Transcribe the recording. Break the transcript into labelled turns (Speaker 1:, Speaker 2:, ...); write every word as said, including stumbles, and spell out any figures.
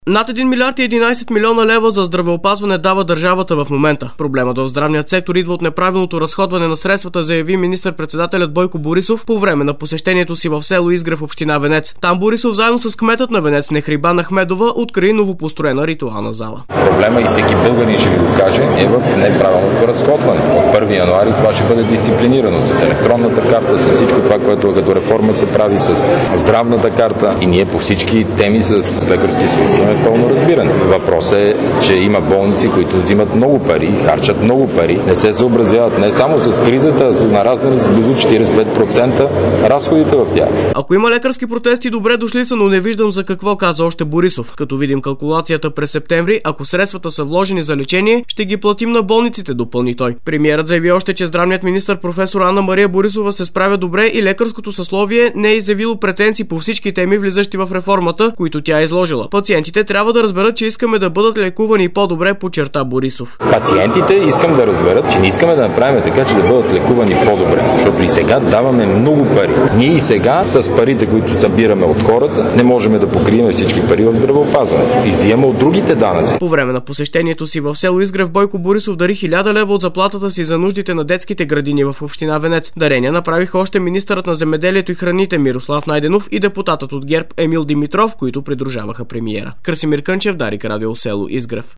Speaker 1: Над един милиард и единайсет милиона лева за здравеопазване дава държавата в момента. Проблемът в здравният сектор идва от неправилното разходване на средствата, заяви министър-председателят Бойко Борисов по време на посещението си в село Изгрев, община Венец. Там Борисов заедно с кметът на Венец Нехрибан Ахмедова откри новопостроена ритуална зала.
Speaker 2: Проблема, и всеки българин ще ви го каже, е в неправилното разходване. От първи януари това ще бъде дисциплинирано с електронната карта, с всичко това, което като реформа се прави, с здравната карта, и ние по всички теми с лекарски съюз имаме пълно разбиране. Въпросът е, че има болници, които взимат много пари, харчат много пари, не се съобразяват не само с кризата, а са нараснали с близо четирийсет и пет процента разходите в тях.
Speaker 1: Ако има лекарски протести, добре дошли са, но не виждам за какво, каза още Борисов. Като видим калкулацията през септември, ако средствата са вложени за лечение, ще ги платим на болниците, допълни той. Премиерът заяви още, че здравният министър професор Анна Мария Борисова се справя добре и лекарското съсловие не е изявило претенции по всички теми, влизащи в реформата, които тя е изложила. Пациентите трябва да разберат, че искаме да бъдат лекувани по-добре, подчерта Борисов.
Speaker 2: Пациентите искам да разберат, че не искаме да направим така, че да бъдат лекувани по-добре, защото и сега даваме много пари. Ние и сега с парите, които събираме от хората, не можем да покрием всички пари в здравеопазването и взимаме от другите данъци.
Speaker 1: По време на посещението си в село Изгрев Бойко Борисов дари хиляда лева от заплатата си за нуждите на детските градини в община Венец. Дарения направиха още министърът на земеделието и храните Мирослав Найденов и депутатът от ГЕРБ Емил Димитров, които придружаваха премиера. Красимир Кънчев, Дарик Радио, село Изгрев.